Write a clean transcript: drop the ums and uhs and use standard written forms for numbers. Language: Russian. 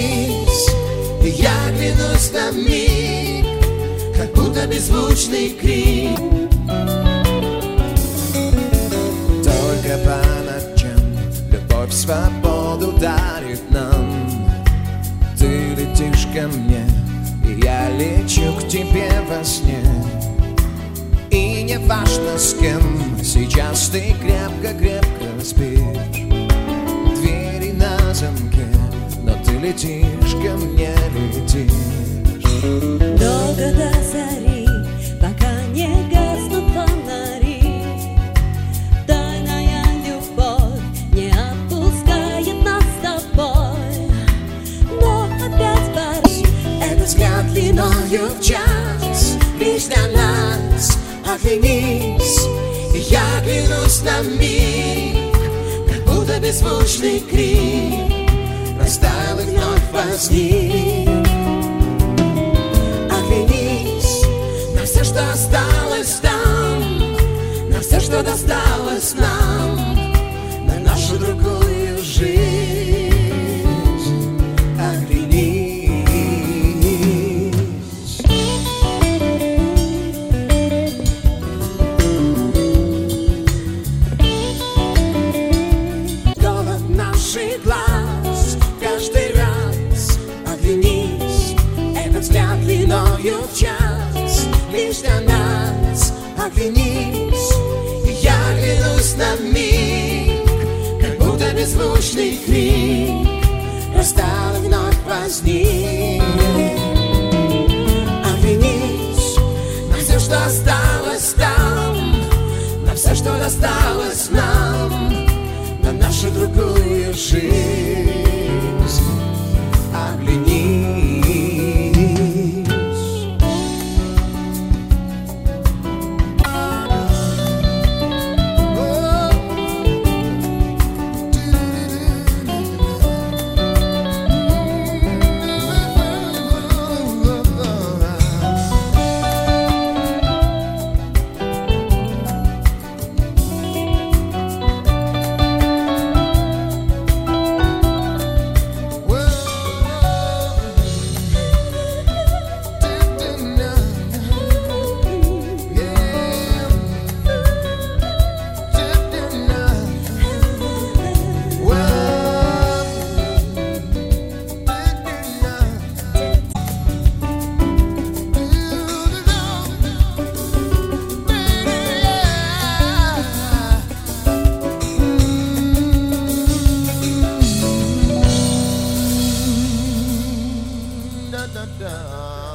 Оглянись, я клянусь на миг, как будто беззвучный крик. Только по ночам любовь свободу дарит нам. Ты летишь ко мне, и я лечу к тебе во сне. И не важно с кем, сейчас ты крепко-крепко спишь. Двери на замке, но ты летишь ко мне, летишь. Долго до зари, пока не гаснут фонари. Тайная любовь не отпускает нас с тобой. Но опять пари, Этот взгляд длиною в час, лишь для нас. Оглянись, я клянусь на миг, как будто беззвучный крик растаял и вновь возник. Оглянись на все, что осталось там, на все, что досталось нам, на нашу другую жизнь. Оглянись. Глаз каждый раз. Оглянись, этот взгляд длиною в час, лишь для нас. Оглянись, я клянусь на миг, как будто беззвучный крик растаял и вновь возник. Оглянись на все, что осталось там, на все, что досталось нам, на нашу другую жизнь. Оглянись. Da, da, da.